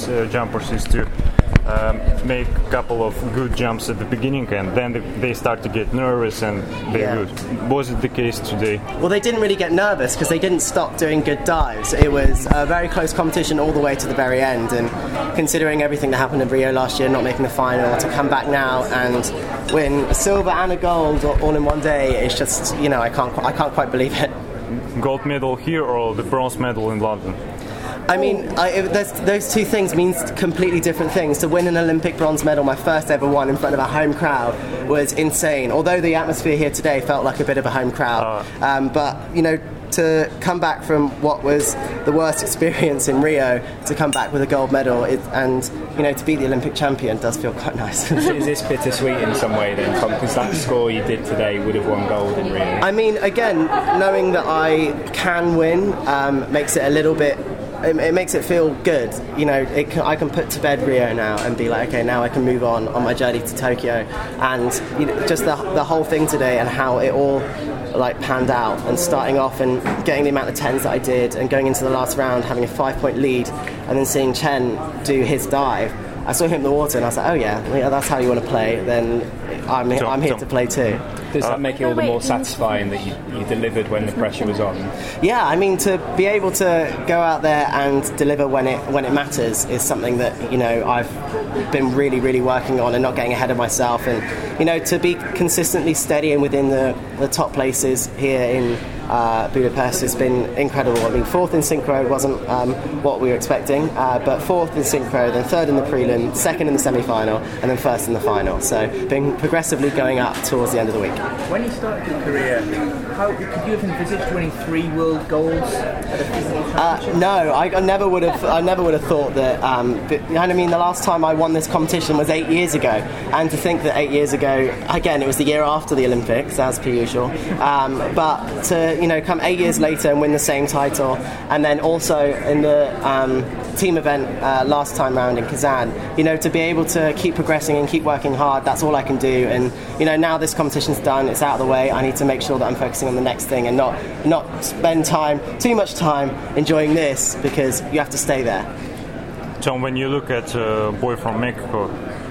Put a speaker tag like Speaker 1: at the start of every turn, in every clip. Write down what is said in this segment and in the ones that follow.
Speaker 1: jumpers is to make a couple of good jumps at the beginning, and then they start to get nervous and they're good. Was it the case today?
Speaker 2: Well, they didn't really get nervous because they didn't stop doing good dives. It was a very close competition all the way to the very end, and considering everything that happened in Rio last year, not making the final, to come back now and win a silver and a gold all in one day, it's just, I can't quite believe it.
Speaker 1: Gold medal here or the bronze medal in London?
Speaker 2: I mean, those two things mean completely different things. To win an Olympic bronze medal, my first ever one in front of a home crowd, was insane. Although the atmosphere here today felt like a bit of a home crowd. But, to come back from what was the worst experience in Rio, to come back with a gold medal and to be the Olympic champion does feel quite nice.
Speaker 3: Is this bittersweet in some way then, Tom? Because that score you did today would have won gold in Rio.
Speaker 2: I mean, again, knowing that I can win makes it a little bit... It makes it feel good. I can put to bed Rio now and be like, okay, now I can move on my journey to Tokyo. And just the whole thing today and how it all panned out, and starting off and getting the amount of tens that I did, and going into the last round having a 5-point lead, and then seeing Chen do his dive. I saw him in the water and I was like, oh yeah, that's how you want to play, then I'm here to play too.
Speaker 3: Does that make it all the more satisfying that you delivered when the pressure was on?
Speaker 2: Yeah, I mean, to be able to go out there and deliver when it matters is something that I've been really, really working on, and not getting ahead of myself, and to be consistently steady and within the top places here in Budapest has been incredible. I mean, 4th in synchro wasn't what we were expecting, but 4th in synchro, then 3rd in the prelim, 2nd in the semi-final, and then 1st in the final. So been progressively going up towards the end of the week.
Speaker 4: When you started your career, how could you have envisaged winning 3 world golds at a physical championship?
Speaker 2: No, I never would have thought that. I mean, the last time I won this competition was 8 years ago, and to think that 8 years ago, again, it was the year after the Olympics, as per usual. But to come 8 years later and win the same title, and then also in the team event last time round in Kazan, to be able to keep progressing and keep working hard, that's all I can do. And now this competition's done, it's out of the way, I need to make sure that I'm focusing on the next thing and not spend too much time enjoying this, because you have to stay there.
Speaker 1: John, when you look at boy from Mexico,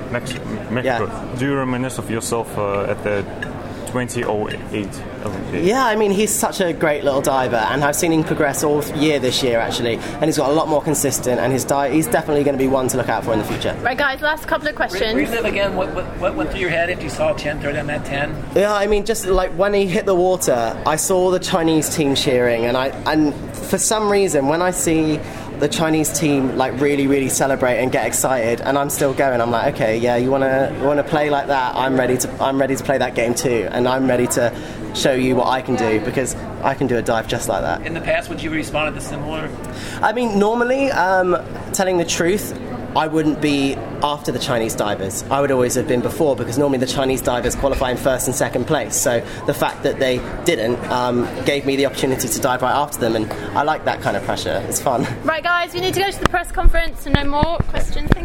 Speaker 1: do you reminisce of yourself at the 2008 Olympics?
Speaker 2: Yeah, I mean, he's such a great little diver, and I've seen him progress all year this year, actually, and he's got a lot more consistent, and he's definitely going to be one to look out for in the future.
Speaker 5: Right, guys, last couple of questions.
Speaker 6: Relive again what went through your head if you saw Chen throw down that 10?
Speaker 2: Yeah, I mean, just when he hit the water, I saw the Chinese team cheering, and for some reason, when I see the Chinese team really, really celebrate and get excited, and I'm still going, I'm like, okay, yeah, you wanna play like that, I'm ready to play that game too, and I'm ready to show you what I can do, because I can do a dive just like that.
Speaker 6: In the past, would you have responded to similar?
Speaker 2: I mean, normally, telling the truth, I wouldn't be after the Chinese divers. I would always have been before, because normally the Chinese divers qualify in 1st and 2nd place. So the fact that they didn't gave me the opportunity to dive right after them, and I like that kind of pressure. It's fun.
Speaker 5: Right, guys, we need to go to the press conference, and no more questions.